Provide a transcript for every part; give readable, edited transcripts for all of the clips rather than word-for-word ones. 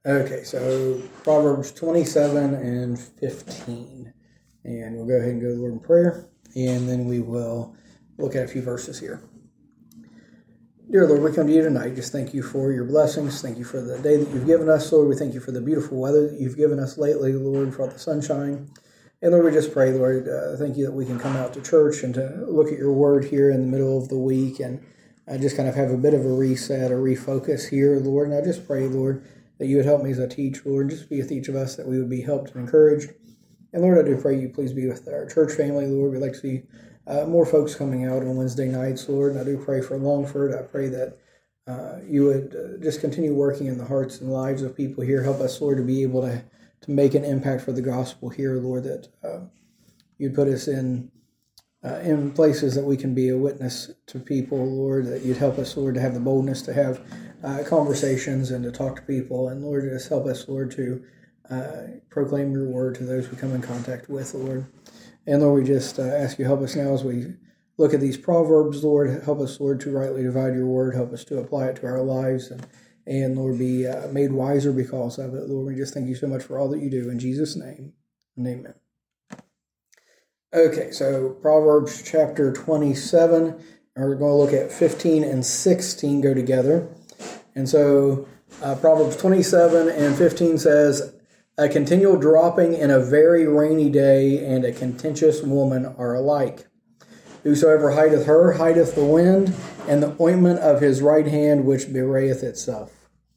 Okay, so Proverbs 27 and 15. And we'll go ahead and go to the Lord in prayer, and then we will look at a few verses here. Dear Lord, we come to you tonight. Just thank you for your blessings. Thank you for the day that you've given us, Lord. We thank you for the beautiful weather that you've given us lately, Lord, for all the sunshine. And Lord, we just pray, Lord, thank you that we can come out to church and to look at your word here in the middle of the week and just kind of have a bit of a reset, a refocus here, Lord. And I just pray, Lord, that you would help me as I teach, Lord, and just be with each of us, that we would be helped and encouraged. And Lord, I do pray you please be with our church family, Lord. We'd like to see more folks coming out on Wednesday nights, Lord. And I do pray for Longford. I pray that you would just continue working in the hearts and lives of people here. Help us, Lord, to be able to make an impact for the gospel here, Lord, that you'd put us in places that we can be a witness to people, Lord, that you'd help us, Lord, to have the boldness to have conversations and to talk to people. And Lord, just help us, Lord, to proclaim your word to those we come in contact with, Lord. And Lord, we just ask you help us now as we look at these Proverbs, Lord. Help us, Lord, to rightly divide your word. Help us to apply it to our lives and Lord, be made wiser because of it. Lord, we just thank you so much for all that you do. In Jesus' name, and amen. Okay, so Proverbs chapter 27, and we're going to look at 15 and 16 go together. And so Proverbs 27 and 15 says, "A continual dropping in a very rainy day and a contentious woman are alike. Whosoever hideth her hideth the wind, and the ointment of his right hand which bewrayeth itself."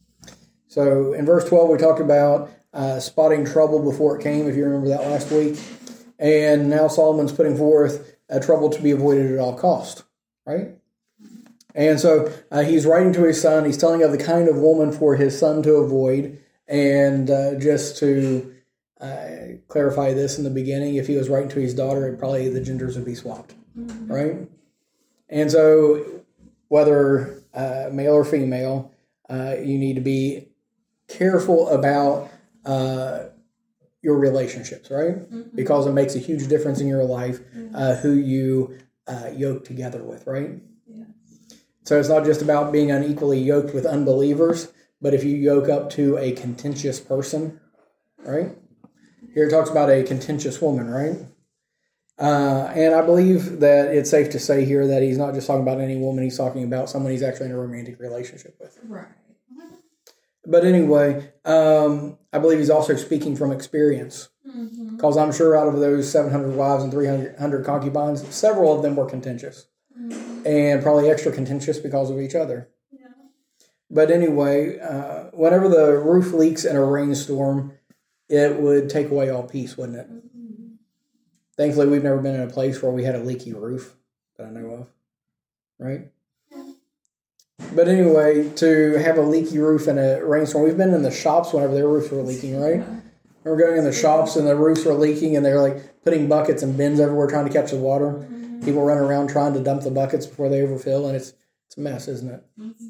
So in verse 12 we talked about spotting trouble before it came, if you remember that last week. And now Solomon's putting forth a trouble to be avoided at all cost, right? And so he's writing to his son. He's telling of the kind of woman for his son to avoid. And just to clarify this in the beginning, if he was writing to his daughter, probably the genders would be swapped, right? And so whether male or female, you need to be careful about your relationships, right? Mm-hmm. Because it makes a huge difference in your life who you yoke together with, right? Yeah. So it's not just about being unequally yoked with unbelievers, but if you yoke up to a contentious person, right? Here it talks about a contentious woman, right? And I believe that it's safe to say here that he's not just talking about any woman, he's talking about someone he's actually in a romantic relationship with. Right. But anyway, I believe he's also speaking from experience. Because I'm sure out of those 700 wives and 300 concubines, several of them were contentious. And probably extra contentious because of each other. Yeah. But anyway, whenever the roof leaks in a rainstorm, it would take away all peace, wouldn't it? Thankfully, we've never been in a place where we had a leaky roof that I know of, right? But anyway, to have a leaky roof in a rainstorm, we've been in the shops whenever their roofs were leaking, right? We're going in the shops and the roofs were leaking and they're like putting buckets and bins everywhere trying to catch the water. People run around trying to dump the buckets before they overfill, and it's a mess, isn't it?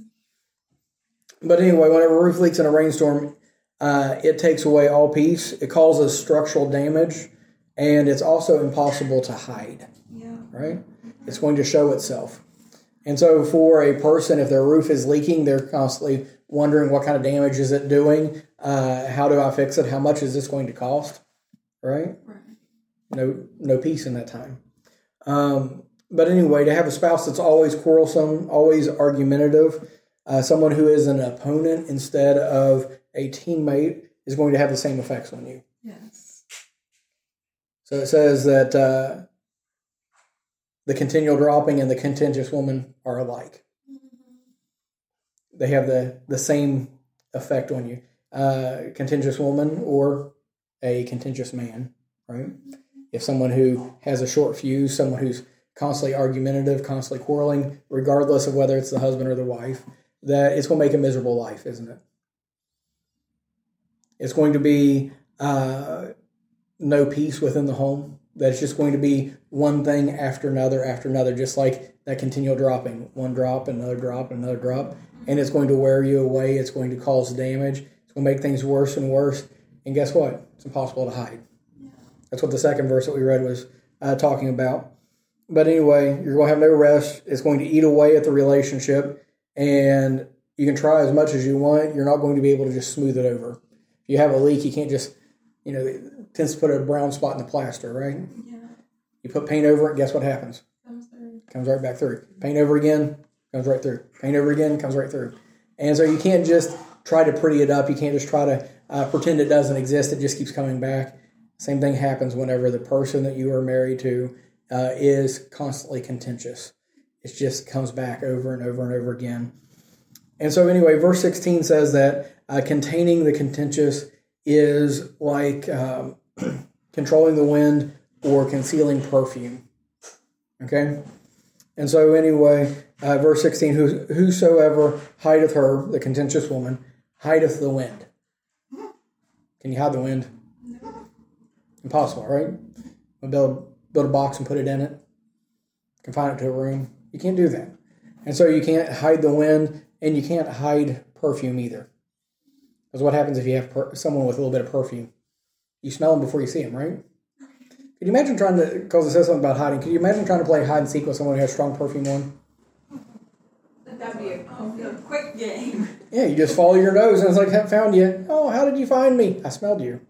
But anyway, whenever a roof leaks in a rainstorm, it takes away all peace. It causes structural damage, and it's also impossible to hide, right? It's going to show itself. And so for a person, if their roof is leaking, they're constantly wondering what kind of damage is it doing? How do I fix it? How much is this going to cost? Right? No peace in that time. But anyway, to have a spouse that's always quarrelsome, always argumentative, someone who is an opponent instead of a teammate is going to have the same effects on you. Yes. So it says that the continual dropping and the contentious woman are alike. They have the same effect on you. Contentious woman or a contentious man, right? If someone who has a short fuse, someone who's constantly argumentative, constantly quarreling, regardless of whether it's the husband or the wife, that it's going to make a miserable life, isn't it? It's going to be no peace within the home. That's just going to be one thing after another, just like that continual dropping. One drop, another drop, another drop. And it's going to wear you away. It's going to cause damage. It's going to make things worse and worse. And guess what? It's impossible to hide. That's what the second verse that we read was talking about. But anyway, you're going to have no rest. It's going to eat away at the relationship. And you can try as much as you want. You're not going to be able to just smooth it over. If you have a leak, you can't just, it tends to put a brown spot in the plaster, right? Yeah. You put paint over it, guess what happens? Comes right back through. Paint over again, comes right through. Paint over again, comes right through. And so you can't just try to pretty it up. You can't just try to pretend it doesn't exist. It just keeps coming back. Same thing happens whenever the person that you are married to is constantly contentious. It just comes back over and over and over again. And so anyway, verse 16 says that containing the contentious is like controlling the wind or concealing perfume. Okay? And so anyway, verse 16, whosoever hideth her, the contentious woman, hideth the wind. Can you hide the wind? No. Impossible, right? Build a box and put it in it. Confine it to a room. You can't do that. And so you can't hide the wind, and you can't hide perfume either. Because what happens if you have someone with a little bit of perfume? You smell them before you see them, right? Could you imagine trying to, because it says something about hiding, could you imagine trying to play hide and seek with someone who has strong perfume on? That'd be a quick game. Yeah, you just follow your nose and it's like, I found you. Oh, how did you find me? I smelled you.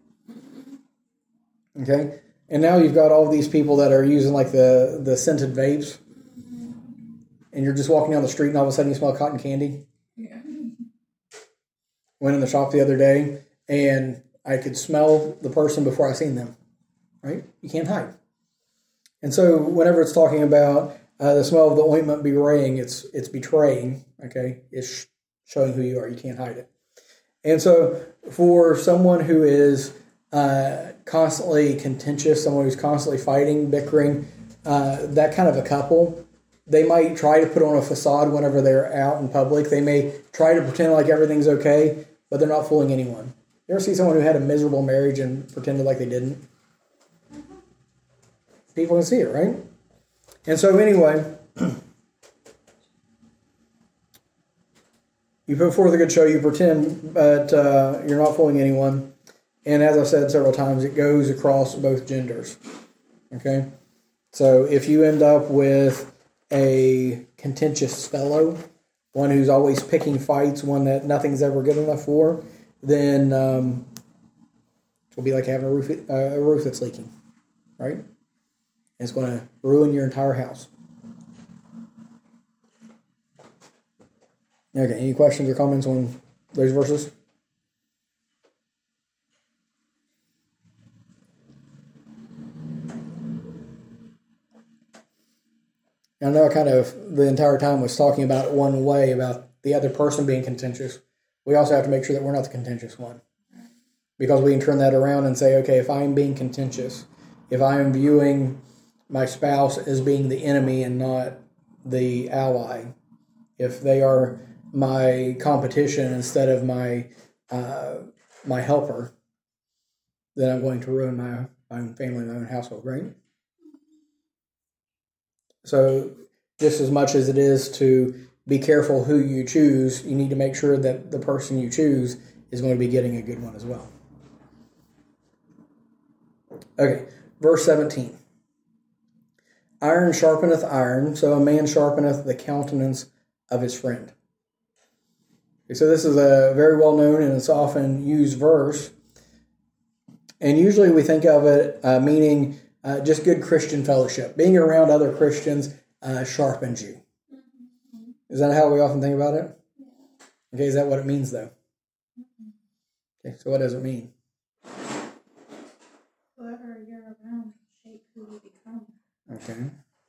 Okay? And now you've got all these people that are using like the scented vapes. And you're just walking down the street and all of a sudden you smell cotton candy. Yeah. Went in the shop the other day and I could smell the person before I seen them. Right? You can't hide. And so whenever it's talking about the smell of the ointment bewraying, it's betraying, okay? It's showing who you are. You can't hide it. And so for someone who is constantly contentious, someone who's constantly fighting, bickering, that kind of a couple, they might try to put on a facade whenever they're out in public. They may try to pretend like everything's okay, but they're not fooling anyone. You ever see someone who had a miserable marriage and pretended like they didn't? People can see it, right? And so anyway, you put forth a good show, you pretend, but you're not fooling anyone. And as I've said several times, it goes across both genders. Okay? So if you end up with a contentious fellow, one who's always picking fights, one that nothing's ever good enough for, then it'll be like having a roof that's leaking, right? It's going to ruin your entire house. Okay, any questions or comments on those verses? I know I kind of, the entire time was talking about it one way, about the other person being contentious. We also have to make sure that we're not the contentious one. Because we can turn that around and say, okay, if I am being contentious, if I am viewing my spouse as being the enemy and not the ally, if they are my competition instead of my helper, then I'm going to ruin my own family, my own household, right? So just as much as it is to be careful who you choose, you need to make sure that the person you choose is going to be getting a good one as well. Okay, verse 17. Iron sharpeneth iron, so a man sharpeneth the countenance of his friend. Okay, so this is a very well-known and it's often used verse. And usually we think of it meaning just good Christian fellowship. Being around other Christians sharpens you. Is that how we often think about it? Okay, is that what it means though? Okay, so what does it mean? Whoever you're around shape who you become. Okay.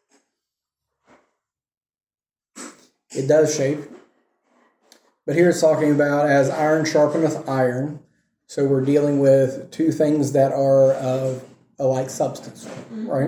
It does shape. But here it's talking about as iron sharpeneth iron. So we're dealing with two things that are of a like substance, right?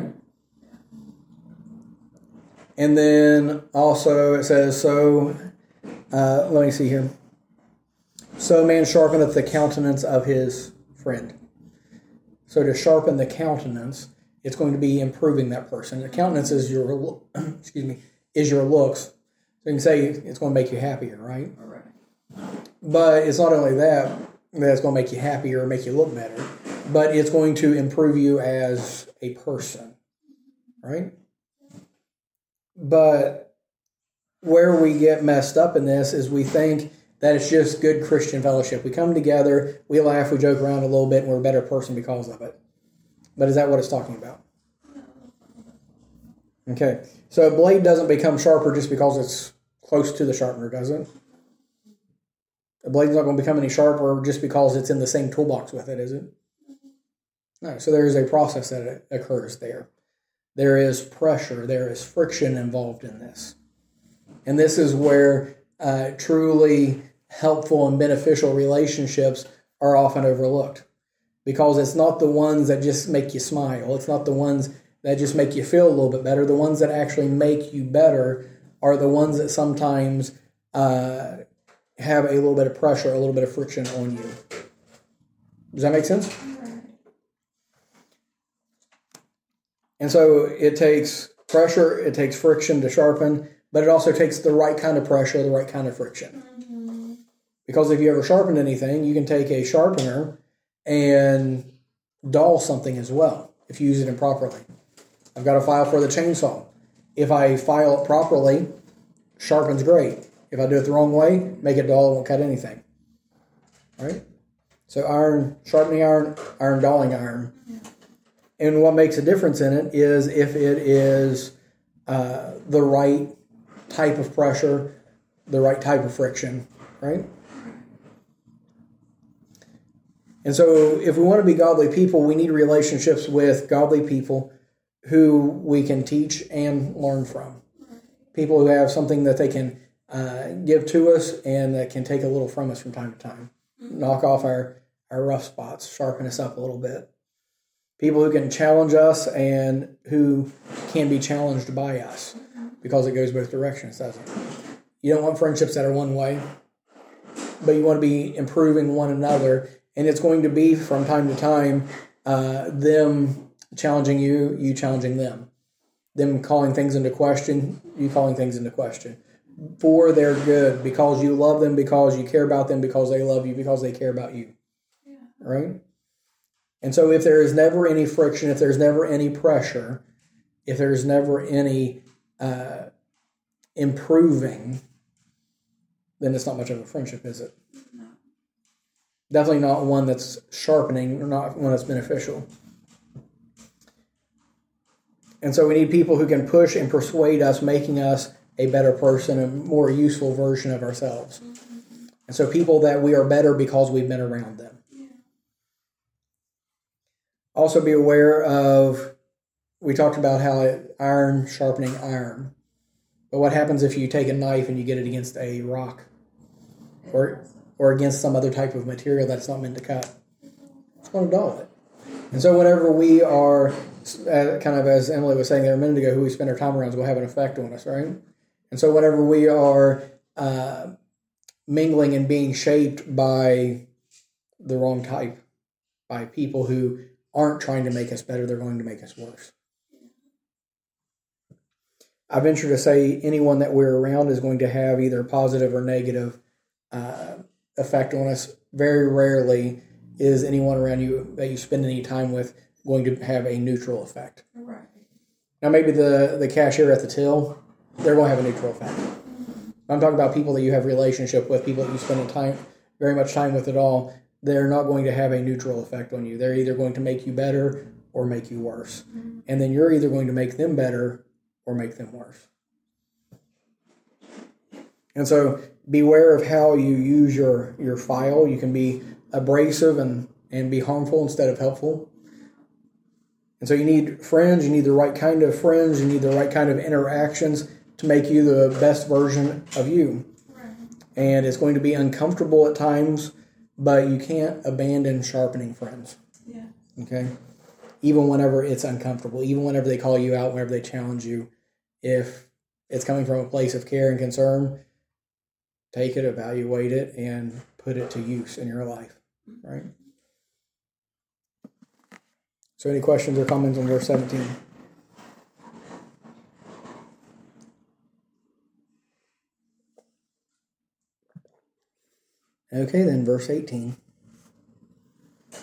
And then also it says, so, let me see here. So man sharpeneth the countenance of his friend. So to sharpen the countenance, it's going to be improving that person. The countenance is your, is your looks. So you can say it's going to make you happier, right? All right. But it's not only that it's going to make you happier or make you look better, but it's going to improve you as a person, right? But where we get messed up in this is we think that it's just good Christian fellowship. We come together, we laugh, we joke around a little bit, and we're a better person because of it. But is that what it's talking about? Okay, so a blade doesn't become sharper just because it's close to the sharpener, does it? A blade's not going to become any sharper just because it's in the same toolbox with it, is it? No, so there is a process that occurs there. There is pressure, there is friction involved in this. And this is where truly helpful and beneficial relationships are often overlooked. Because it's not the ones that just make you smile. It's not the ones that just make you feel a little bit better. The ones that actually make you better are the ones that sometimes have a little bit of pressure, a little bit of friction on you. Does that make sense? And so it takes pressure, it takes friction to sharpen, but it also takes the right kind of pressure, the right kind of friction. Mm-hmm. Because if you ever sharpened anything, you can take a sharpener and dull something as well, if you use it improperly. I've got a file for the chainsaw. If I file it properly, sharpens great. If I do it the wrong way, make it dull, it won't cut anything. All right? So iron, sharpening iron, iron dulling iron. Yeah. And what makes a difference in it is if it is the right type of pressure, the right type of friction, right? And so if we want to be godly people, we need relationships with godly people who we can teach and learn from. People who have something that they can give to us and that can take a little from us from time to time. Knock off our rough spots, sharpen us up a little bit. People who can challenge us and who can be challenged by us, because it goes both directions, doesn't it? You don't want friendships that are one way, but you want to be improving one another. And it's going to be, from time to time, them challenging you, you challenging them. Them calling things into question, you calling things into question. For their good, because you love them, because you care about them, because they love you, because they care about you. Yeah. Right? And so if there is never any friction, if there's never any pressure, if there's never any improving, then it's not much of a friendship, is it? No. Definitely not one that's sharpening, or not one that's beneficial. And so we need people who can push and persuade us, making us a better person, a more useful version of ourselves. Mm-hmm. And so people that we are better because we've been around them. Yeah. Also be aware of, we talked about how iron sharpening iron. But what happens if you take a knife and you get it against a rock? Or against some other type of material that's not meant to cut? It's going to dull it. And so whenever we are, kind of as Emily was saying there a minute ago, who we spend our time around will have an effect on us, right? And so whenever we are mingling and being shaped by the wrong type, by people who aren't trying to make us better, they're going to make us worse. I venture to say anyone that we're around is going to have either a positive or negative effect on us. Very rarely is anyone around you that you spend any time with going to have a neutral effect. Right. Now maybe the cashier at the till, they're going to have a neutral effect. Mm-hmm. I'm talking about people that you have relationship with, people that you spend very much time with at all. They're not going to have a neutral effect on you. They're either going to make you better or make you worse. Mm-hmm. And then you're either going to make them better or make them worse. And so beware of how you use your file. You can be abrasive and be harmful instead of helpful. And so you need friends, you need the right kind of friends, you need the right kind of interactions to make you the best version of you. Right. And it's going to be uncomfortable at times, but you can't abandon sharpening friends. Yeah. Okay? Even whenever it's uncomfortable, even whenever they call you out, whenever they challenge you, if it's coming from a place of care and concern, take it, evaluate it, and put it to use in your life. Right? So any questions or comments on verse 17? Okay, then verse 18. It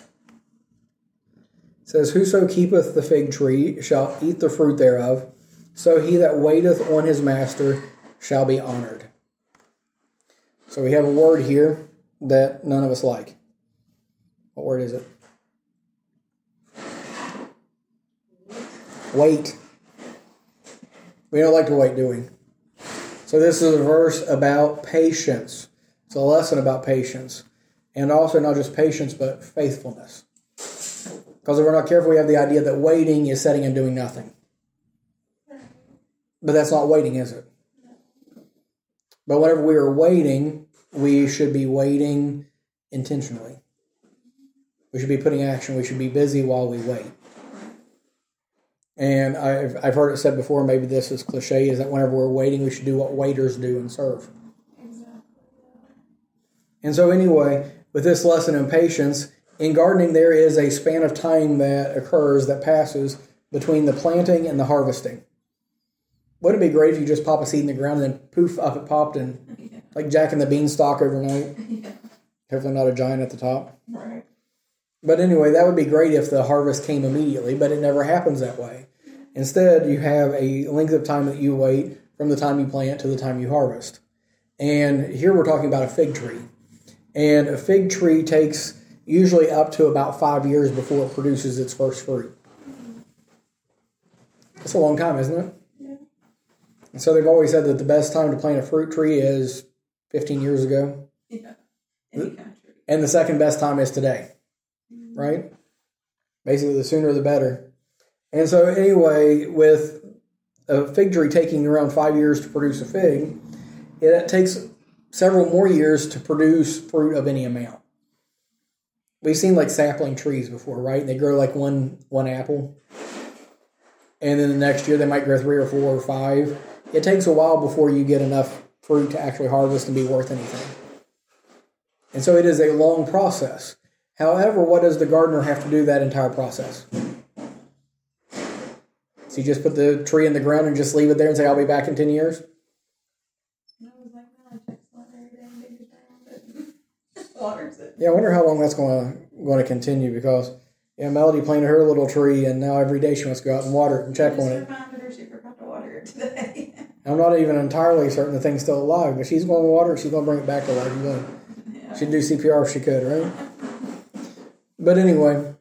says, "Whoso keepeth the fig tree shall eat the fruit thereof, so he that waiteth on his master shall be honored." So we have a word here that none of us like. What word is it? Wait. We don't like to wait, do we? So this is a verse about patience. It's a lesson about patience. And also not just patience, but faithfulness. Because if we're not careful, we have the idea that waiting is sitting and doing nothing. But that's not waiting, is it? But whenever we are waiting, we should be waiting intentionally. We should be putting action. We should be busy while we wait. And I've heard it said before, maybe this is cliche, is that whenever we're waiting, we should do what waiters do and serve. Exactly. And so anyway, with this lesson in patience, in gardening there is a span of time that occurs, that passes between the planting and the harvesting. Wouldn't it be great if you just pop a seed in the ground and then poof, up it popped and like Jack and the Beanstalk overnight? Yeah. Hopefully not a giant at the top. Right. But anyway, that would be great if the harvest came immediately, but it never happens that way. Instead, you have a length of time that you wait from the time you plant to the time you harvest. And here we're talking about a fig tree. And a fig tree takes usually up to about 5 years before it produces its first fruit. That's a long time, isn't it? Yeah. And so they've always said that the best time to plant a fruit tree is 15 years ago. Yeah, any country. And the second best time is today. Right? Basically, the sooner the better. And so anyway, with a fig tree taking around 5 years to produce a fig, it takes several more years to produce fruit of any amount. We've seen like sapling trees before, right? They grow like one apple. And then the next year they might grow 3 or 4 or 5. It takes a while before you get enough fruit to actually harvest and be worth anything. And so it is a long process. However, what does the gardener have to do that entire process? So you just put the tree in the ground and just leave it there and say, I'll be back in 10 years? No, it was like, no, I check water every day and dig it down, waters it. Yeah, I wonder how long that's going to continue, because Melody planted her little tree, and now every day she wants to go out and water it and check on it. She forgot to water it today. I'm not even entirely certain the thing's still alive, but she's going to water it. She's going to bring it back to life. Yeah. She'd do CPR if she could, right? But anyway,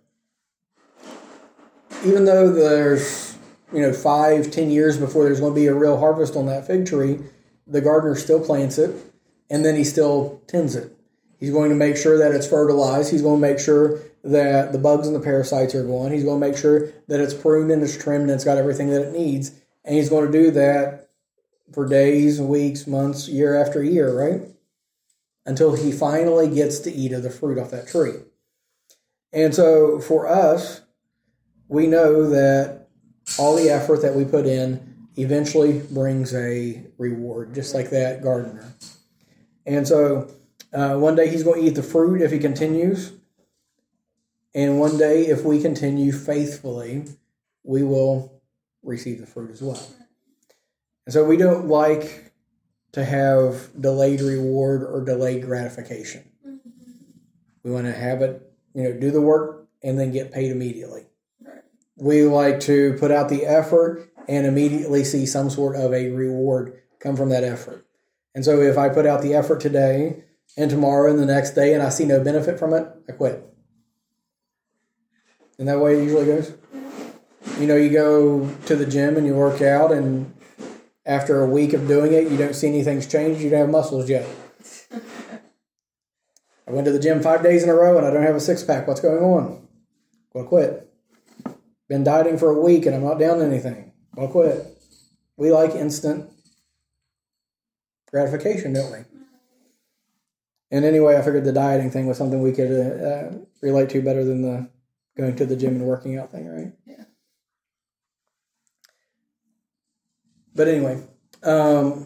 even though there's 5-10 years before there's going to be a real harvest on that fig tree, the gardener still plants it, and then he still tends it. He's going to make sure that it's fertilized. He's going to make sure that the bugs and the parasites are gone. He's going to make sure that it's pruned and it's trimmed and it's got everything that it needs. And he's going to do that for days, weeks, months, year after year, right? Until he finally gets to eat of the fruit off that tree. And so for us, we know that all the effort that we put in eventually brings a reward, just like that gardener. And so one day he's going to eat the fruit if he continues. And one day, if we continue faithfully, we will receive the fruit as well. And so we don't like to have delayed reward or delayed gratification. Mm-hmm. We want to have it, do the work and then get paid immediately. Right. We like to put out the effort and immediately see some sort of a reward come from that effort. And so if I put out the effort today and tomorrow and the next day and I see no benefit from it, I quit. Isn't that the way it usually goes? You go to the gym and you work out, and after a week of doing it, you don't see anything's changed. You don't have muscles yet. I went to the gym 5 days in a row and I don't have a six-pack. What's going on? Well, quit. Been dieting for a week and I'm not down to anything. Well, quit. We like instant gratification, don't we? And anyway, I figured the dieting thing was something we could relate to better than the going to the gym and working out thing, right? Yeah. But anyway, as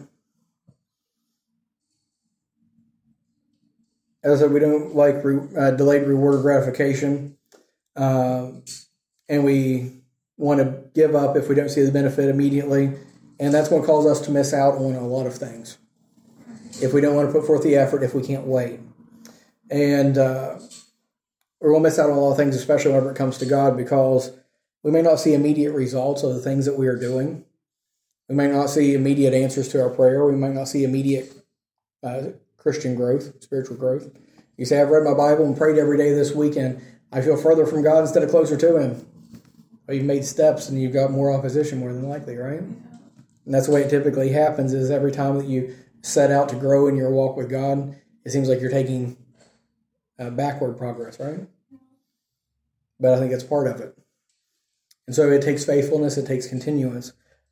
I said, we don't like delayed reward gratification, and we want to give up if we don't see the benefit immediately, and that's going to cause us to miss out on a lot of things. If we don't want to put forth the effort, if we can't wait. And we're going to miss out on a lot of things, especially whenever it comes to God, because we may not see immediate results of the things that we are doing. We may not see immediate answers to our prayer. We might not see immediate Christian growth, spiritual growth. You say, I've read my Bible and prayed every day this week, and I feel further from God instead of closer to Him. Well, you've made steps, and you've got more opposition, more than likely, right? Yeah. And that's the way it typically happens, is every time that you set out to grow in your walk with God, it seems like you're taking backward progress, right? But I think it's part of it. And so it takes faithfulness, it takes continuance.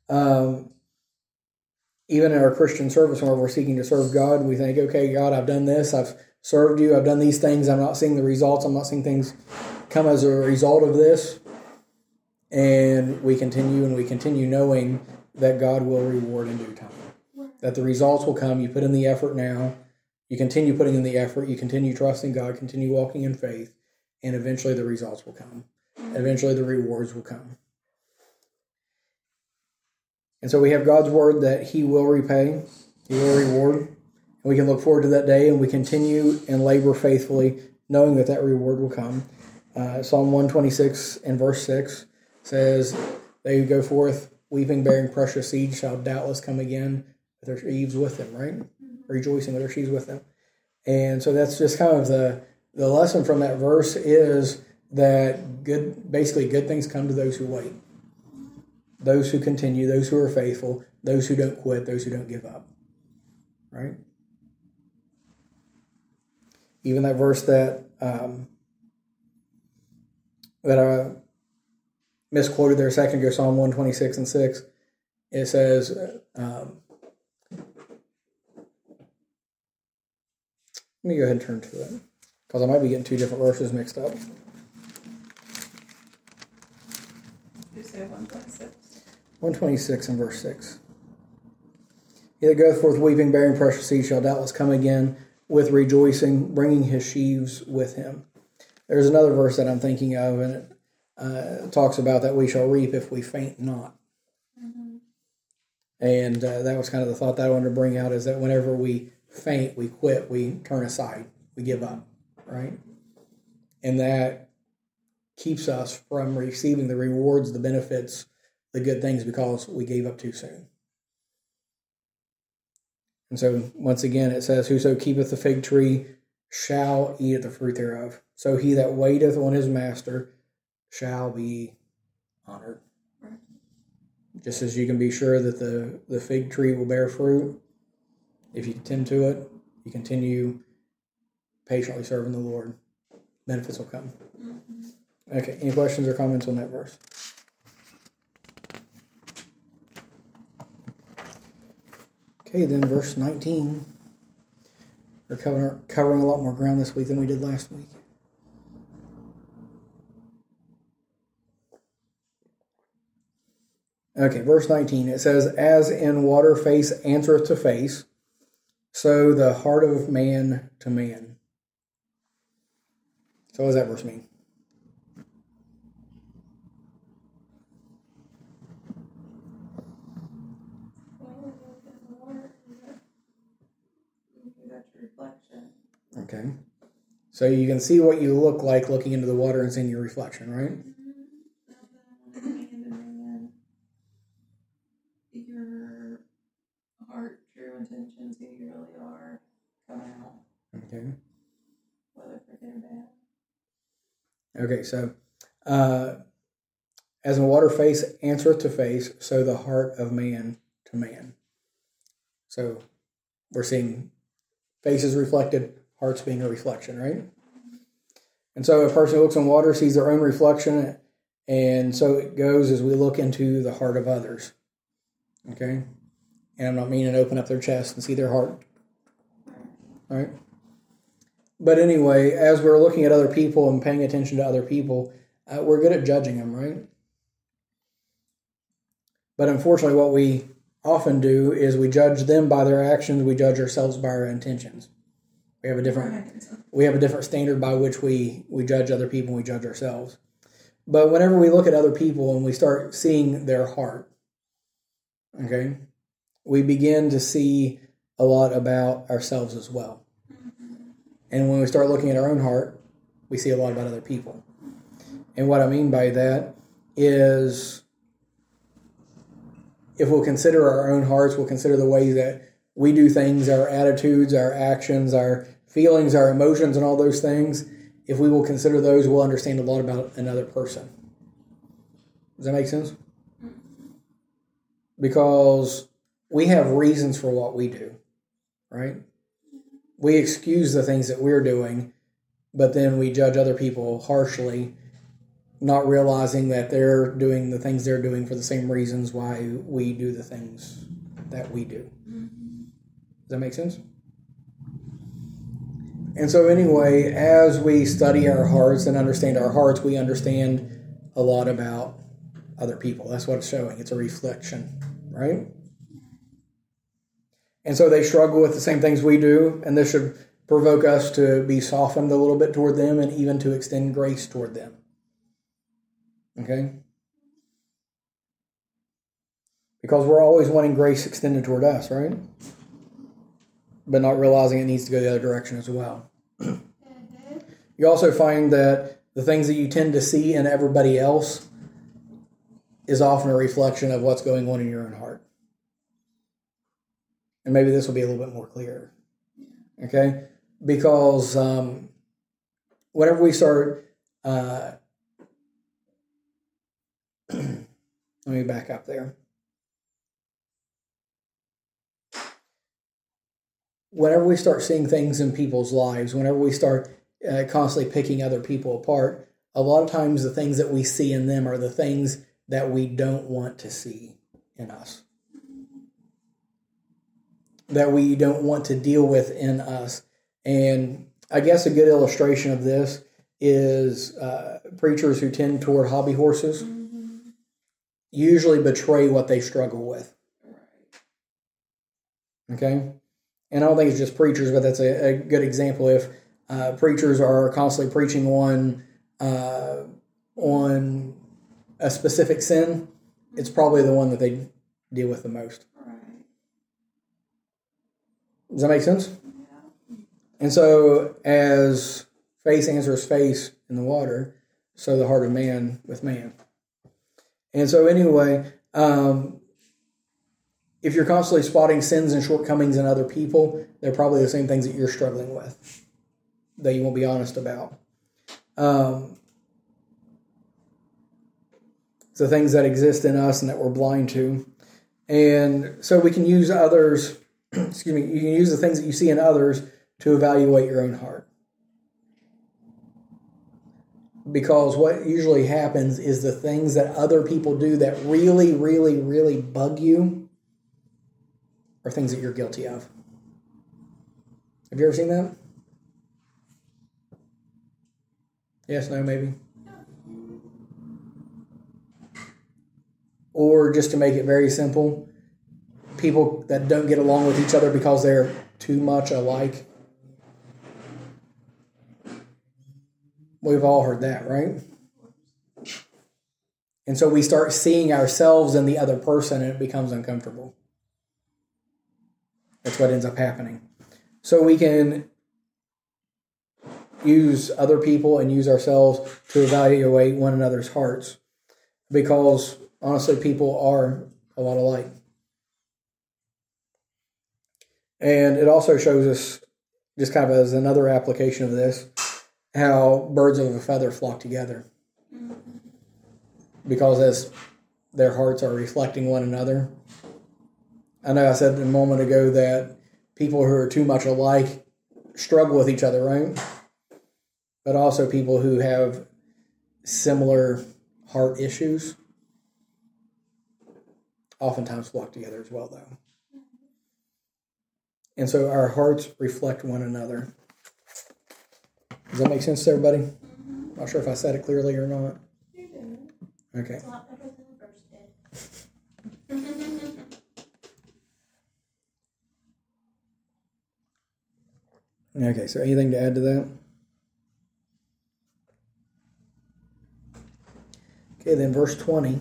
Even in our Christian service, whenever we're seeking to serve God, we think, okay, God, I've done this, I've served you, I've done these things, I'm not seeing the results, I'm not seeing things come as a result of this. And we continue knowing that God will reward in due time. That the results will come, you put in the effort now, you continue putting in the effort, you continue trusting God, continue walking in faith, and eventually the results will come. Eventually the rewards will come. And so we have God's word that He will repay, He will reward. And we can look forward to that day, and we continue and labor faithfully, knowing that that reward will come. Psalm 126 and verse 6 says, they who go forth weeping, bearing precious seed shall doubtless come again with their sheaves with them, right? Rejoicing with their sheaves with them. And so that's just kind of the lesson from that verse is that good things come to those who wait. Those who continue, those who are faithful, those who don't quit, those who don't give up. Right? Even that verse that I misquoted there a second ago, Psalm 126 and 6, it says, let me go ahead and turn to it, because I might be getting two different verses mixed up. You say 126. 126 and verse 6. He that goeth forth weeping, bearing precious seed, shall doubtless come again with rejoicing, bringing his sheaves with him. There's another verse that I'm thinking of, and it talks about that we shall reap if we faint not. Mm-hmm. And that was kind of the thought that I wanted to bring out, is that whenever we faint, we quit, we turn aside, we give up, right? And that keeps us from receiving the rewards, the benefits, the good things, because we gave up too soon. And so, once again, it says, whoso keepeth the fig tree shall eat of the fruit thereof. So he that waiteth on his master shall be honored. Right. Just as you can be sure that the fig tree will bear fruit, if you tend to it, you continue patiently serving the Lord, benefits will come. Mm-hmm. Okay, any questions or comments on that verse? Okay, then verse 19. We're covering a lot more ground this week than we did last week. Okay, verse 19. It says, as in water face answereth to face, so the heart of man to man. So what does that verse mean? Okay. So you can see what you look like looking into the water and seeing your reflection, right? Mm-hmm. Your heart, true intentions, who you really are, come out. Okay. Whether for good or bad. Okay, so as in water face answereth to face, so the heart of man to man. So we're seeing faces reflected, hearts being a reflection, right? And so a person who looks in water sees their own reflection, and so it goes as we look into the heart of others. Okay? And I'm not meaning open up their chest and see their heart. Right? But anyway, as we're looking at other people and paying attention to other people, we're good at judging them, right? But unfortunately, what we often do is we judge them by their actions, we judge ourselves by our intentions. We have a different standard by which we judge other people and we judge ourselves. But whenever we look at other people and we start seeing their heart, okay, we begin to see a lot about ourselves as well. And when we start looking at our own heart, we see a lot about other people. And what I mean by that is, if we'll consider our own hearts, we'll consider the ways that we do things, our attitudes, our actions, our feelings, our emotions, and all those things, if we will consider those, we'll understand a lot about another person. Does that make sense? Because we have reasons for what we do, right? We excuse the things that we're doing, but then we judge other people harshly, not realizing that they're doing the things they're doing for the same reasons why we do the things that we do. Does that make sense? And so anyway, as we study our hearts and understand our hearts, we understand a lot about other people. That's what it's showing. It's a reflection, right? And so they struggle with the same things we do, and this should provoke us to be softened a little bit toward them and even to extend grace toward them. Okay? Because we're always wanting grace extended toward us, right? But not realizing it needs to go the other direction as well. You also find that the things that you tend to see in everybody else is often a reflection of what's going on in your own heart. And maybe this will be a little bit more clear. Okay? Because whenever we start... let me back up there. Whenever we start seeing things in people's lives, whenever we start constantly picking other people apart, a lot of times the things that we see in them are the things that we don't want to see in us, that we don't want to deal with in us. And I guess a good illustration of this is preachers who tend toward hobby horses usually betray what they struggle with. Okay? And I don't think it's just preachers, but that's a good example. If preachers are constantly preaching on a specific sin, it's probably the one that they deal with the most. Right. Does that make sense? Yeah. And so, as face answers face in the water, so the heart of man with man. And so, anyway, if you're constantly spotting sins and shortcomings in other people, they're probably the same things that you're struggling with, that you won't be honest about. The things that exist in us and that we're blind to. And so we can use others, you can use the things that you see in others to evaluate your own heart. Because what usually happens is the things that other people do that really, really, really bug you are things that you're guilty of. Have you ever seen that? Yes, no, maybe? Or just to make it very simple, people that don't get along with each other because they're too much alike. We've all heard that, right? And so we start seeing ourselves in the other person and it becomes uncomfortable. That's what ends up happening. So we can use other people and use ourselves to evaluate one another's hearts. Because, honestly, people are a lot alike. And it also shows us, just kind of as another application of this, how birds of a feather flock together. Because as their hearts are reflecting one another. I know I said a moment ago that people who are too much alike struggle with each other, right? But also people who have similar heart issues oftentimes flock together as well, though. And so our hearts reflect one another. Does that make sense to everybody? Mm-hmm. Not sure if I said it clearly or not. You did. Okay. It's a lot better than the first did. Okay, so anything to add to that? Okay, then verse 20.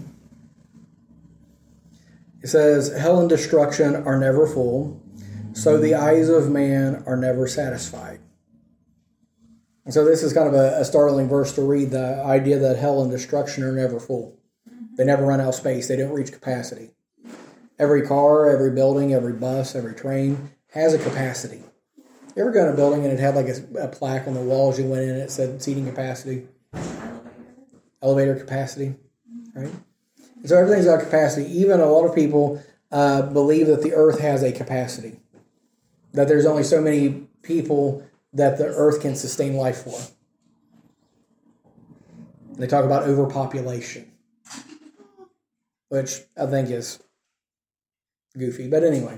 It says, hell and destruction are never full, so the eyes of man are never satisfied. And so this is kind of a startling verse to read, the idea that hell and destruction are never full. They never run out of space. They don't reach capacity. Every car, every building, every bus, every train has a capacity. You ever go in a building and it had like a plaque on the wall as you went in and it said seating capacity? Elevator capacity, right? And so everything's got capacity. Even a lot of people believe that the earth has a capacity. That there's only so many people that the earth can sustain life for. They talk about overpopulation, which I think is goofy. But anyway.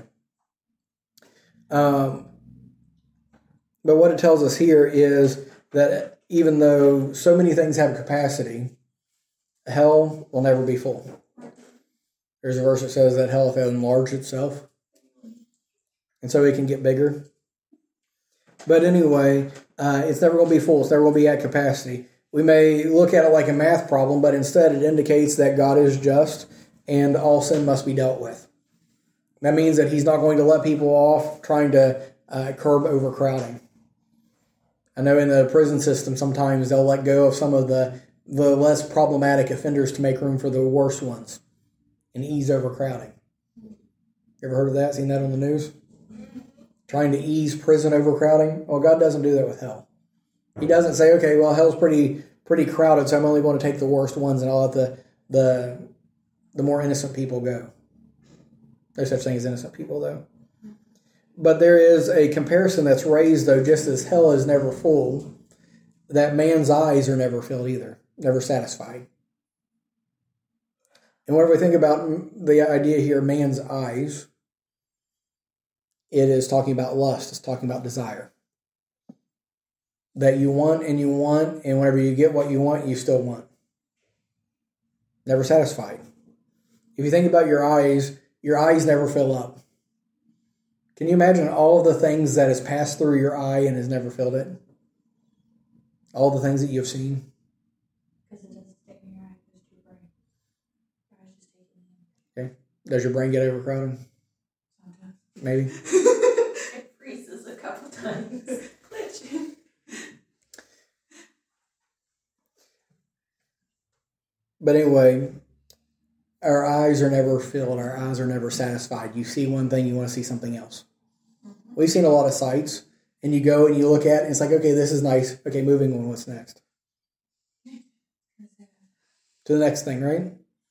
But what it tells us here is that even though so many things have capacity, hell will never be full. There's a verse that says that hell will enlarge itself. And so it can get bigger. But anyway, it's never going to be full. It's never going to be at capacity. We may look at it like a math problem, but instead it indicates that God is just and all sin must be dealt with. That means that he's not going to let people off trying to curb overcrowding. I know in the prison system sometimes they'll let go of some of the less problematic offenders to make room for the worst ones and ease overcrowding. You ever heard of that? Seen that on the news? Trying to ease prison overcrowding? Well, God doesn't do that with hell. He doesn't say, okay, well, hell's pretty crowded, so I'm only going to take the worst ones and I'll let the more innocent people go. There's such thing as innocent people, though. But there is a comparison that's raised, though, just as hell is never full, that man's eyes are never filled either, never satisfied. And whenever we think about the idea here, man's eyes, it is talking about lust. It's talking about desire. That you want, and whenever you get what you want, you still want. Never satisfied. If you think about your eyes never fill up. Can you imagine all of the things that has passed through your eye and has never filled it? All the things that you've seen? Because it doesn't stay in your eye, it goes to your brain. Your eyes just take it in. Okay. Does your brain get overcrowded? Sometimes. Maybe. It freezes a couple times. Glitch. But anyway, our eyes are never filled. Our eyes are never satisfied. You see one thing, you want to see something else. Mm-hmm. We've seen a lot of sites, and you go and you look at it, and it's like, okay, this is nice. Okay, moving on. What's next? To the next thing, right?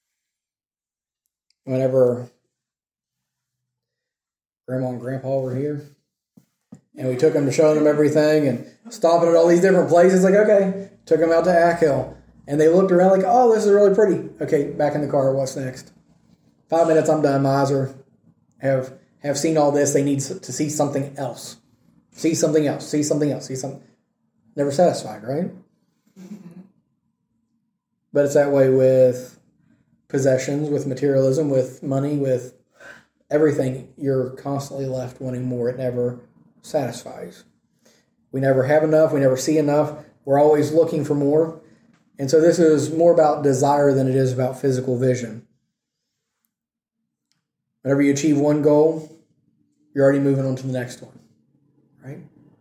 Whenever Grandma and Grandpa were here, and we took them to show them everything and stopping at all these different places, like, okay, took them out to Ackhill. And they looked around like, oh, this is really pretty. Okay, back in the car, what's next? 5 minutes, I'm done. My eyes have seen all this. They need to see something else. See something else. See something else. See something. Never satisfied, right? Mm-hmm. But it's that way with possessions, with materialism, with money, with everything. You're constantly left wanting more. It never satisfies. We never have enough. We never see enough. We're always looking for more. And so this is more about desire than it is about physical vision. Whenever you achieve one goal, you're already moving on to the next one, right?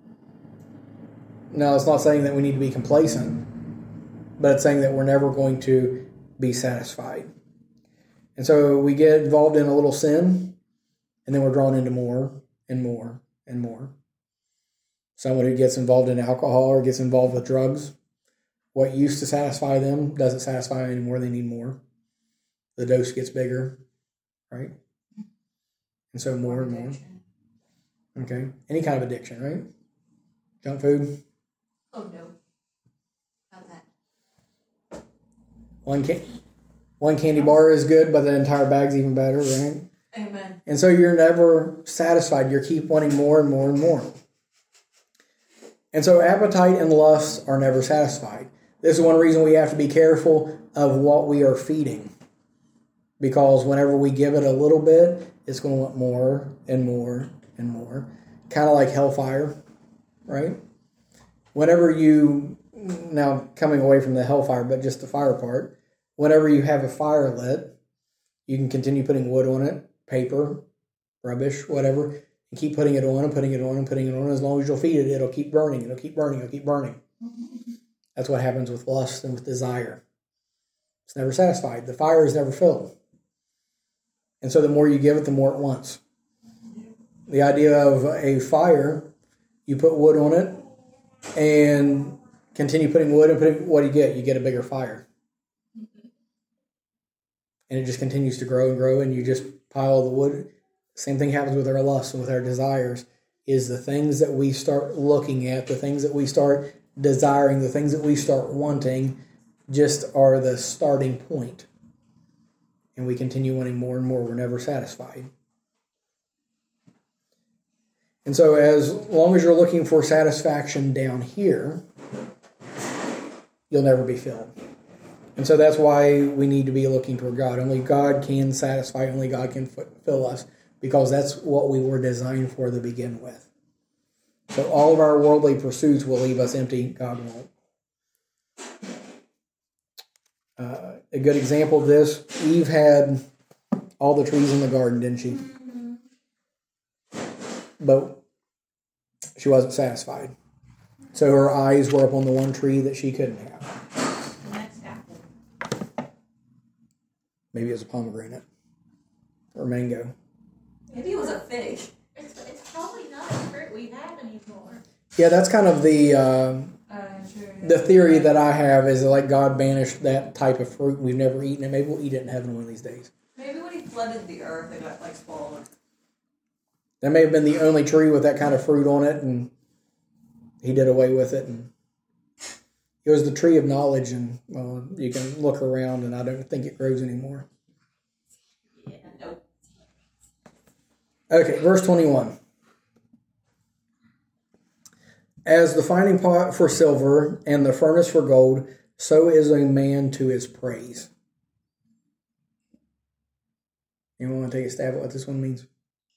Now, it's not saying that we need to be complacent, but it's saying that we're never going to be satisfied. And so we get involved in a little sin, and then we're drawn into more and more and more. Someone who gets involved in alcohol or gets involved with drugs, what used to satisfy them doesn't satisfy them anymore. They need more. The dose gets bigger, right? And so more and more. Okay. Any kind of addiction, right? Junk food? Oh, no. Not that. One candy bar is good, but the entire bag's even better, right? Amen. And so you're never satisfied. You keep wanting more and more and more. And so appetite and lust are never satisfied. This is one reason we have to be careful of what we are feeding. Because whenever we give it a little bit, it's going to want more and more and more. Kind of like hellfire, right? Whenever you, now coming away from the hellfire, but just the fire part, whenever you have a fire lit, you can continue putting wood on it, paper, rubbish, whatever, and keep putting it on and putting it on and putting it on. As long as you'll feed it, it'll keep burning, it'll keep burning, it'll keep burning. That's what happens with lust and with desire. It's never satisfied. The fire is never filled. And so the more you give it, the more it wants. The idea of a fire, you put wood on it and continue putting wood and what do you get? You get a bigger fire. And it just continues to grow and grow, and you just pile the wood. Same thing happens with our lusts and with our desires, is the things that we start looking at, the things that we start desiring, the things that we start wanting just are the starting point. And we continue wanting more and more. We're never satisfied. And so as long as you're looking for satisfaction down here, you'll never be filled. And so that's why we need to be looking toward God. Only God can satisfy, only God can fill us, because that's what we were designed for to begin with. So all of our worldly pursuits will leave us empty. God won't. A good example of this, Eve had all the trees in the garden, didn't she? But she wasn't satisfied. So her eyes were up on the one tree that she couldn't have. The next apple. Maybe it was a pomegranate or mango. Maybe it was a fig. It's probably not a fruit we have anymore. Yeah, that's kind of the theory that I have, is like God banished that type of fruit. We've never eaten it. Maybe we'll eat it in heaven one of these days. Maybe when he flooded the earth, it got like smaller. That may have been the only tree with that kind of fruit on it, and he did away with it. And it was the tree of knowledge, and well, you can look around, and I don't think it grows anymore. Yeah, nope. Okay, verse 21. As the finding pot for silver and the furnace for gold, so is a man to his praise. Anyone want to take a stab at what this one means?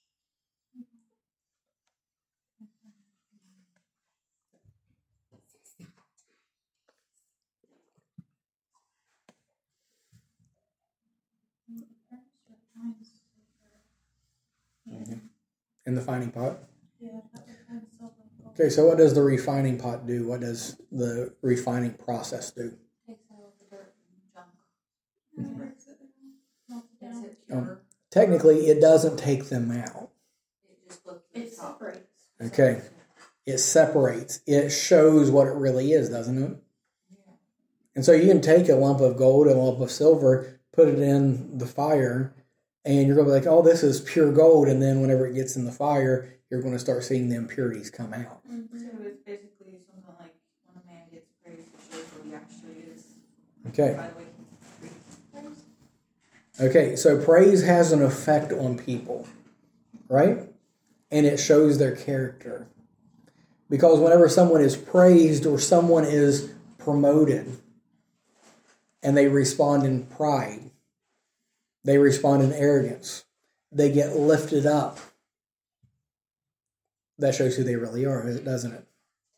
In the finding pot? Yeah. Okay, so what does the refining pot do? What does the refining process do? Takes out all the dirt and junk. Breaks it down. Makes it pure. Technically, it doesn't take them out. It separates. Okay. It separates. It shows what it really is, doesn't it? Yeah. And so you can take a lump of gold, a lump of silver, put it in the fire, and you're going to be like, oh, this is pure gold. And then whenever it gets in the fire, you're going to start seeing the impurities come out. Mm-hmm. So it's basically something like when a man gets praised, it shows what he actually is. Okay. By the way, praise. Okay, so praise has an effect on people, right? And it shows their character. Because whenever someone is praised or someone is promoted and they respond in pride, they respond in arrogance, they get lifted up, that shows who they really are, doesn't it?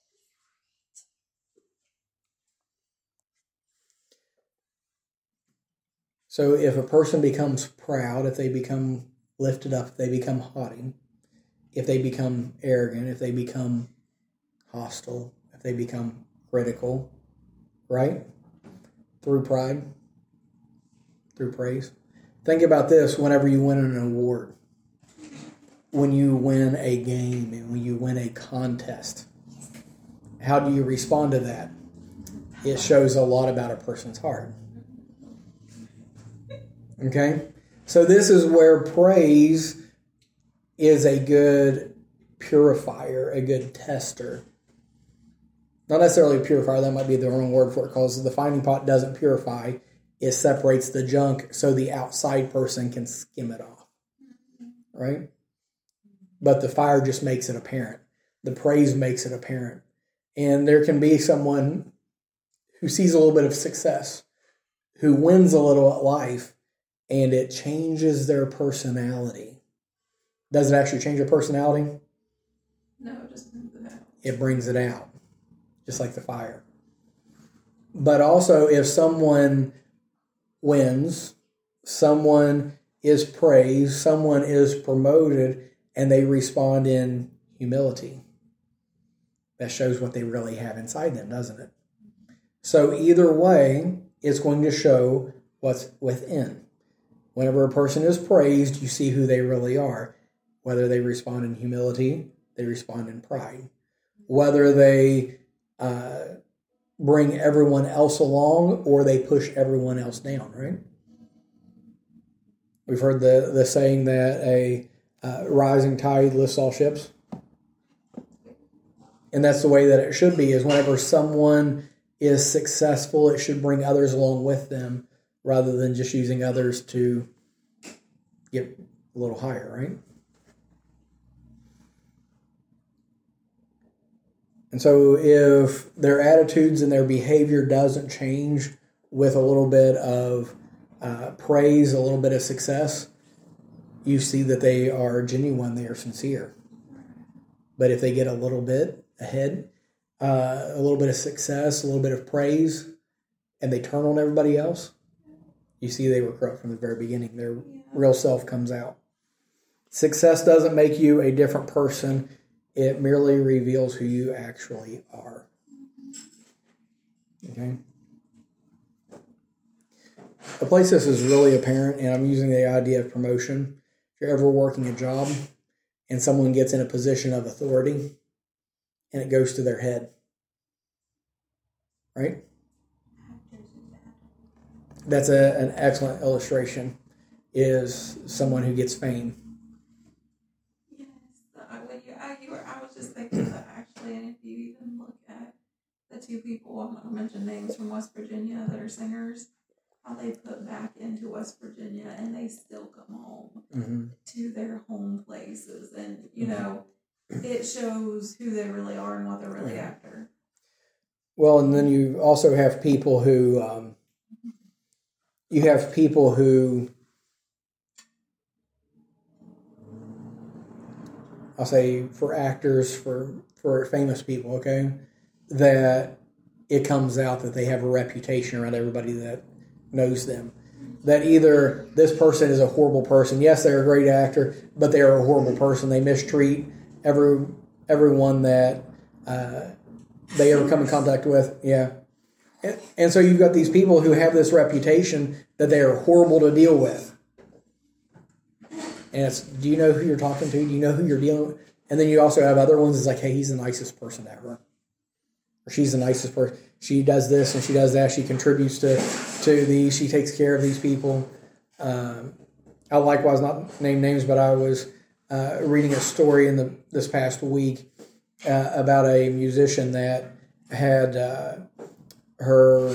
So if a person becomes proud, if they become lifted up, if they become haughty, if they become arrogant, if they become hostile, if they become critical, right? Through pride, through praise. Think about this whenever you win an award, when you win a game, and when you win a contest. How do you respond to that? It shows a lot about a person's heart. Okay? So this is where praise is a good purifier, a good tester. Not necessarily a purifier, that might be the wrong word for it, because the finding pot doesn't purify. It separates the junk so the outside person can skim it off. Right? But the fire just makes it apparent. The praise makes it apparent. And there can be someone who sees a little bit of success, who wins a little at life, and it changes their personality. Does it actually change their personality? No, it just brings it out. It brings it out, just like the fire. But also, if someone wins, someone is praised, someone is promoted, and they respond in humility, that shows what they really have inside them, doesn't it? So either way, it's going to show what's within. Whenever a person is praised, you see who they really are. Whether they respond in humility, they respond in pride. Whether they bring everyone else along or they push everyone else down, right? We've heard the saying that a rising tide lifts all ships. And that's the way that it should be, is whenever someone is successful, it should bring others along with them rather than just using others to get a little higher, right? And so if their attitudes and their behavior doesn't change with a little bit of praise, a little bit of success, you see that they are genuine, they are sincere. But if they get a little bit ahead, a little bit of success, a little bit of praise, and they turn on everybody else, you see they were corrupt from the very beginning. Their real self comes out. Success doesn't make you a different person. It merely reveals who you actually are. Okay? A place this is really apparent, and I'm using the idea of promotion. If you're ever working a job and someone gets in a position of authority and it goes to their head, right? That's an excellent illustration, is someone who gets fame. Yes, I was just thinking that actually, and if you even look at the two people, I'm not going to mention names, from West Virginia that are singers, how they put back into West Virginia and they still come home to their home places. And, you know, it shows who they really are and what they're really after. Well, and then you also have people who, I'll say for actors, for famous people, okay, that it comes out that they have a reputation around everybody that knows them. That either this person is a horrible person. Yes, they're a great actor, but they are a horrible person. They mistreat everyone that they ever come in contact with. Yeah. And so you've got these people who have this reputation that they are horrible to deal with. And it's, do you know who you're talking to? Do you know who you're dealing with? And then you also have other ones. It's like, hey, he's the nicest person ever. Or she's the nicest person. She does this and she does that. She contributes to these. She takes care of these people. I'll likewise not name names, but I was reading a story this past week about a musician that had her,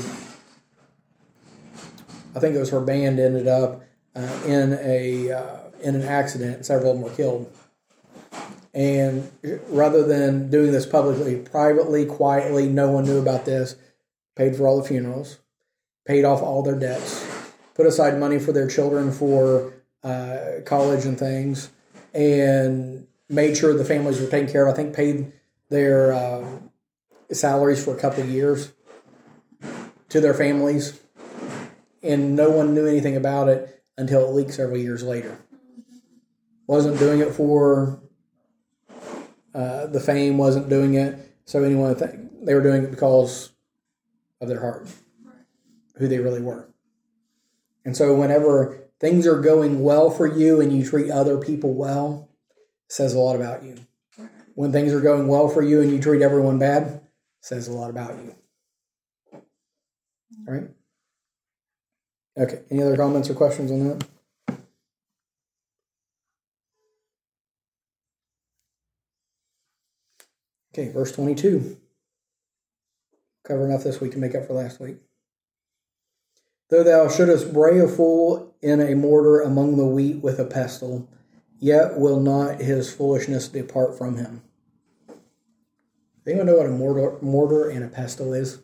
I think it was her band, ended up in an accident. Several of them were killed. And rather than doing this publicly, privately, quietly, no one knew about this, paid for all the funerals, paid off all their debts, put aside money for their children for college and things, and made sure the families were taken care of. I think paid their salaries for a couple of years to their families. And no one knew anything about it until it leaked several years later. Wasn't doing it for the fame, wasn't doing it so anyone they were doing it because of their heart, who they really were. And so whenever things are going well for you and you treat other people well, it says a lot about you. When things are going well for you and you treat everyone bad, it says a lot about you. All right? Okay, any other comments or questions on that? Okay, verse 22. Cover enough this week to make up for last week. Though thou shouldest bray a fool in a mortar among the wheat with a pestle, yet will not his foolishness depart from him. Does anyone know what a mortar and a pestle is?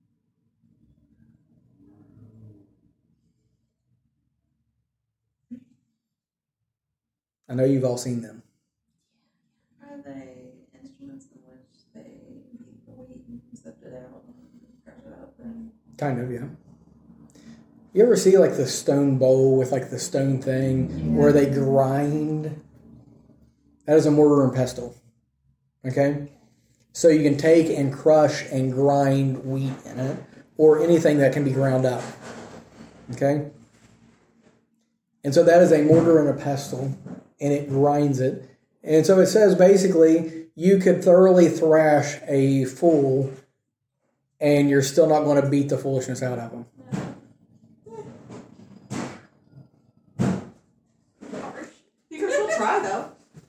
I know you've all seen them. Are they instruments in which they beat the wheat and sift it out and crush it up? Kind of, yeah. You ever see like the stone bowl with like the stone thing where they grind? That is a mortar and pestle. Okay? So you can take and crush and grind wheat in it, or anything that can be ground up. Okay? And so that is a mortar and a pestle, and it grinds it. And so it says basically you could thoroughly thrash a fool, and you're still not going to beat the foolishness out of them. You can still try, though.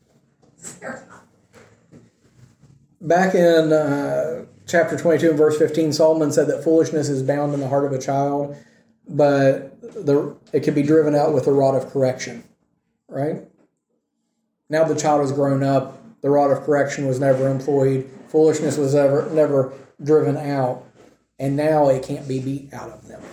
Back in chapter 22 and verse 15, Solomon said that foolishness is bound in the heart of a child, but it can be driven out with a rod of correction, right? Now the child has grown up, the rod of correction was never employed, foolishness was never driven out, and now it can't be beat out of them.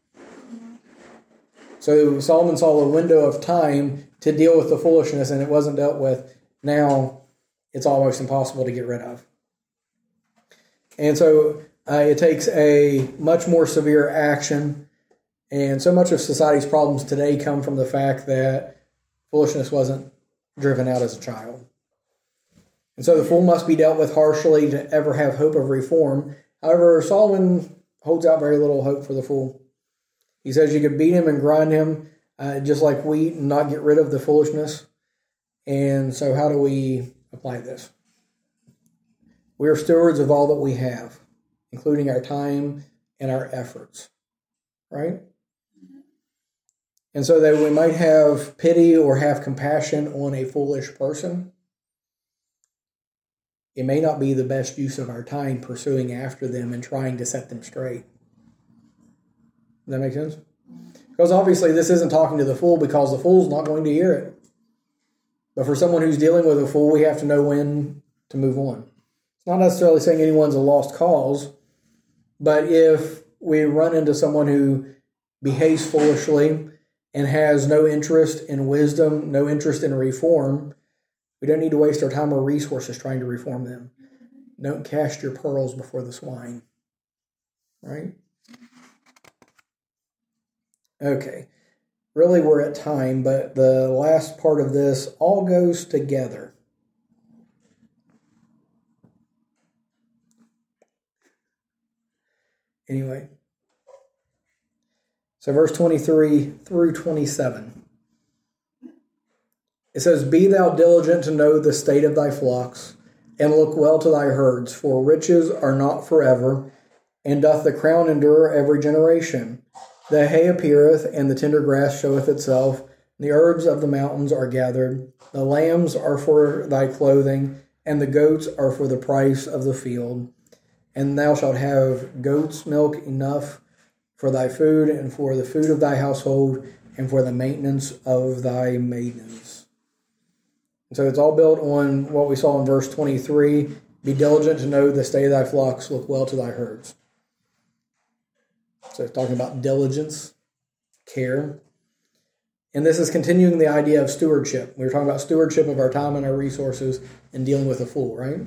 So Solomon saw a window of time to deal with the foolishness, and it wasn't dealt with. Now it's almost impossible to get rid of. And so it takes a much more severe action, and so much of society's problems today come from the fact that foolishness wasn't driven out as a child. And so the fool must be dealt with harshly to ever have hope of reform. However, Solomon holds out very little hope for the fool. He says you could beat him and grind him just like wheat and not get rid of the foolishness. And so how do we apply this? We are stewards of all that we have, including our time and our efforts, right? And so that we might have pity or have compassion on a foolish person, it may not be the best use of our time pursuing after them and trying to set them straight. Does that make sense? Because obviously this isn't talking to the fool, because the fool's not going to hear it. But for someone who's dealing with a fool, we have to know when to move on. It's not necessarily saying anyone's a lost cause, but if we run into someone who behaves foolishly and has no interest in wisdom, no interest in reform, we don't need to waste our time or resources trying to reform them. Don't cast your pearls before the swine. Right? Okay. Really, we're at time, but the last part of this all goes together. Anyway. So verse 23 through 27. It says, Be thou diligent to know the state of thy flocks, and look well to thy herds, for riches are not forever, and doth the crown endure every generation. The hay appeareth, and the tender grass showeth itself, the herbs of the mountains are gathered, the lambs are for thy clothing, and the goats are for the price of the field. And thou shalt have goats' milk enough for thy food, and for the food of thy household, and for the maintenance of thy maidens. And so it's all built on what we saw in verse 23. Be diligent to know the state of thy flocks, look well to thy herds. So it's talking about diligence, care. And this is continuing the idea of stewardship. We were talking about stewardship of our time and our resources and dealing with a fool, right?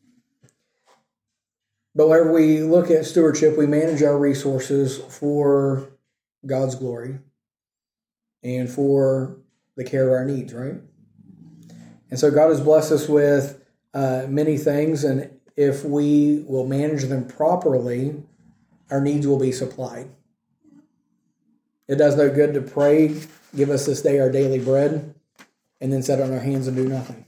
But whenever we look at stewardship, we manage our resources for God's glory and for the care of our needs, right? And so God has blessed us with many things, and if we will manage them properly, our needs will be supplied. It does no good to pray, give us this day our daily bread, and then sit on our hands and do nothing.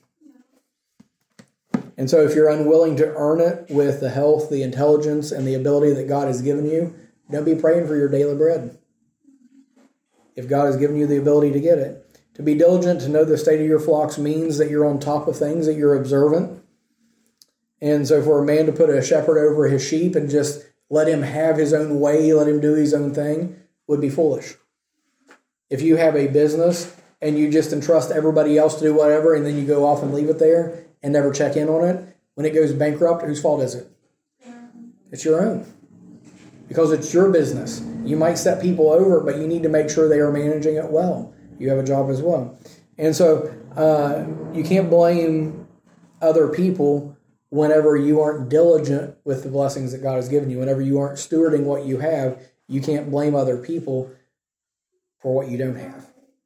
And so if you're unwilling to earn it with the health, the intelligence, and the ability that God has given you, don't be praying for your daily bread. If God has given you the ability to get it. To be diligent to know the state of your flocks means that you're on top of things, that you're observant. And so for a man to put a shepherd over his sheep and just let him have his own way, let him do his own thing, would be foolish. If you have a business and you just entrust everybody else to do whatever, and then you go off and leave it there and never check in on it, when it goes bankrupt, whose fault is it? It's your own. Because it's your business. You might set people over, but you need to make sure they are managing it well. You have a job as well. And so you can't blame other people whenever you aren't diligent with the blessings that God has given you. Whenever you aren't stewarding what you have, you can't blame other people for what you don't have.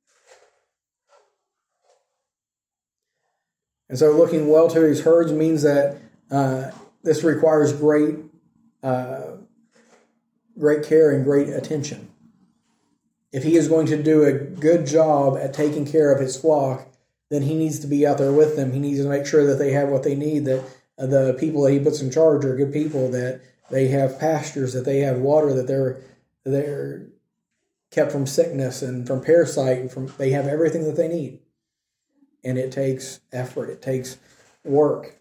And so looking well to his herds means that this requires great care and great attention. if he is going to do a good job at taking care of his flock, then he needs to be out there with them. He needs to make sure that they have what they need, that the people that he puts in charge are good people, that they have pastures, that they have water, that they're kept from sickness and from parasite, and they have everything that they need. And it takes effort. It takes work.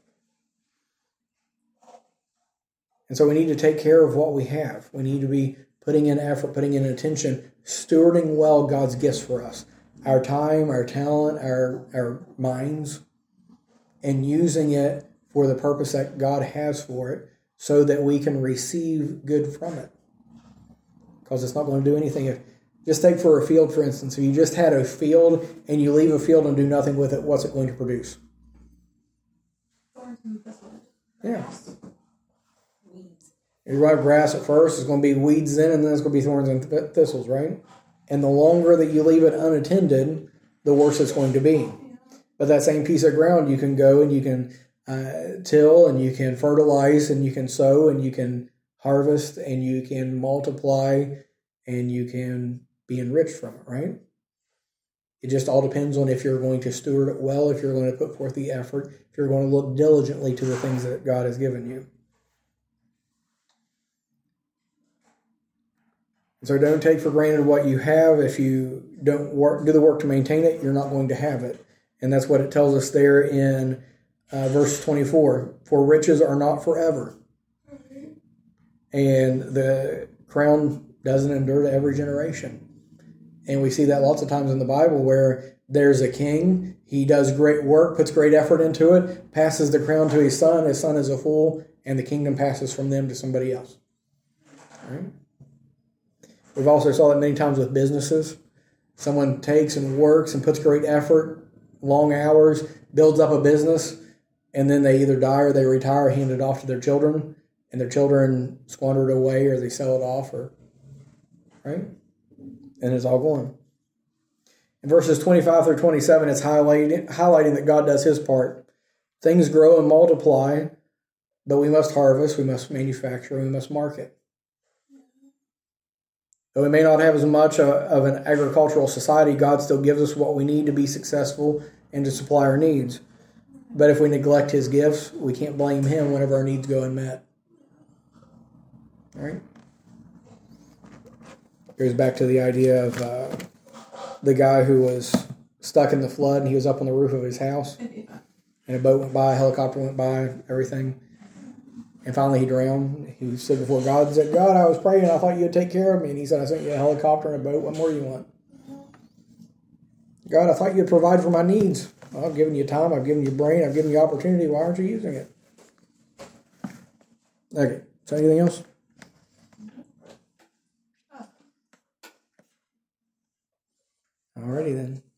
And so we need to take care of what we have. We need to be putting in effort, putting in attention, stewarding well God's gifts for us. Our time, our talent, our minds, and using it for the purpose that God has for it so that we can receive good from it. Because it's not going to do anything. Just take for a field, for instance. If you just had a field and you leave a field and do nothing with it, what's it going to produce? Thorns and thistles. Yeah. You run grass at first, it's going to be weeds then, and then it's going to be thorns and thistles, right? And the longer that you leave it unattended, the worse it's going to be. But that same piece of ground, you can go and you can till, and you can fertilize, and you can sow, and you can harvest, and you can multiply, and you can be enriched from it, right? It just all depends on if you're going to steward it well, if you're going to put forth the effort, if you're going to look diligently to the things that God has given you. So don't take for granted what you have. If you don't do the work to maintain it, you're not going to have it. And that's what it tells us there in verse 24. For riches are not forever. And the crown doesn't endure to every generation. And we see that lots of times in the Bible where there's a king, he does great work, puts great effort into it, passes the crown to his son is a fool, and the kingdom passes from them to somebody else. All right? We've also saw that many times with businesses. Someone takes and works and puts great effort, long hours, builds up a business, and then they either die or they retire, hand it off to their children, and their children squander it away or they sell it off, right? And it's all gone. In verses 25 through 27, it's highlighting that God does his part. Things grow and multiply, but we must harvest, we must manufacture, we must market. Though we may not have as much of an agricultural society, God still gives us what we need to be successful and to supply our needs. But if we neglect his gifts, we can't blame him whenever our needs go unmet. All right? Goes back to the idea of the guy who was stuck in the flood and he was up on the roof of his house. And a boat went by, a helicopter went by, everything. And finally he drowned. He stood before God and said, God, I was praying. I thought you'd take care of me. And he said, I sent you a helicopter and a boat. What more do you want? God, I thought you'd provide for my needs. Well, I've given you time. I've given you brain. I've given you opportunity. Why aren't you using it? Okay. So anything else? Alrighty then.